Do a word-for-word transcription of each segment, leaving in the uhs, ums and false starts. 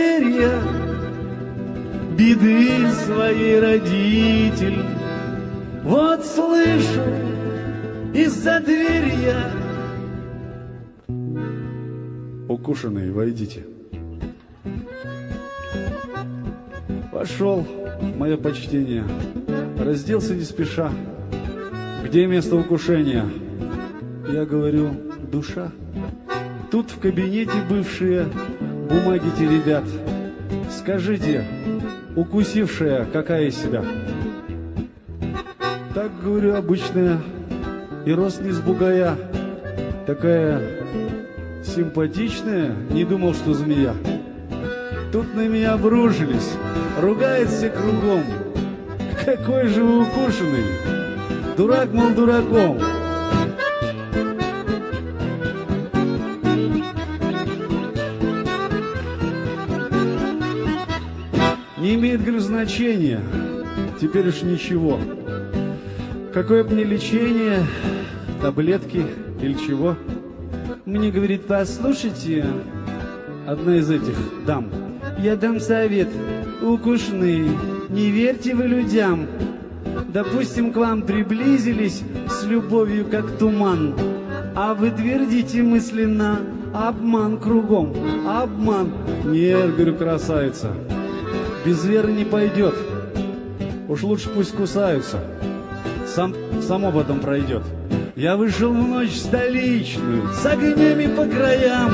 доверия, беды своей родитель. Вот слышу из-за двери я. Укушенные, войдите. Пошел, мое почтение, разделся не спеша. Где место укушения? Я говорю, душа. Тут в кабинете бывшие бумаги теребят. Скажите, укусившая какая из себя? Так, говорю, обычная, и рост не с бугая. Такая симпатичная, не думал, что змея. Тут на меня обрушились, ругают все кругом. Какой же вы укушенный, дурак, мол, дураком. Не имеет, говорю, значения, теперь уж ничего. Какое бы мне лечение, таблетки или чего? Мне говорит, послушайте, одна из этих дам. Я дам совет, укушенный, не верьте вы людям. Допустим, к вам приблизились с любовью, как туман, а вы твердите мысленно, обман кругом, обман. Нет, говорю, красавица, без веры не пойдет. Уж лучше пусть кусаются, сам, само потом пройдет. Я вышел в ночь столичную, с огнями по краям.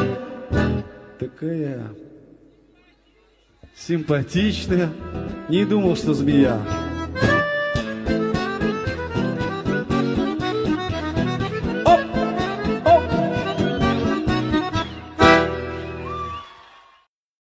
Такая симпатичная, не думал, что змея.